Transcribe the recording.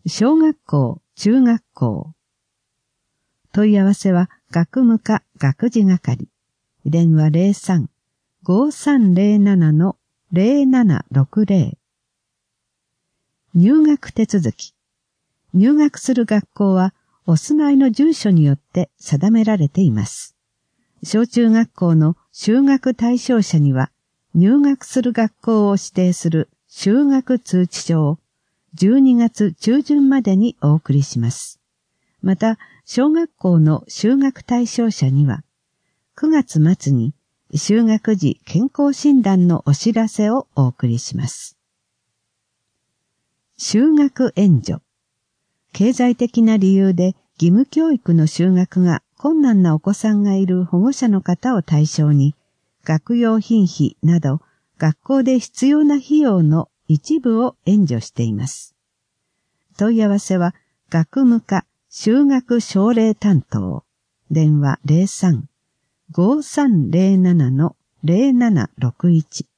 小学校、中学校。問い合わせは学務課学事係。電話03-5307-0760。入学手続き。入学する学校はお住まいの住所によって定められています。小中学校の就学対象者には入学する学校を指定する就学通知書を12月中旬までにお送りします。また、小学校の就学対象者には9月末に就学時健康診断のお知らせをお送りします。就学援助。経済的な理由で義務教育の就学が困難なお子さんがいる保護者の方を対象に、学用品費など学校で必要な費用の一部を援助しています。問い合わせは学務課就学奨励担当。電話03-5307-0761。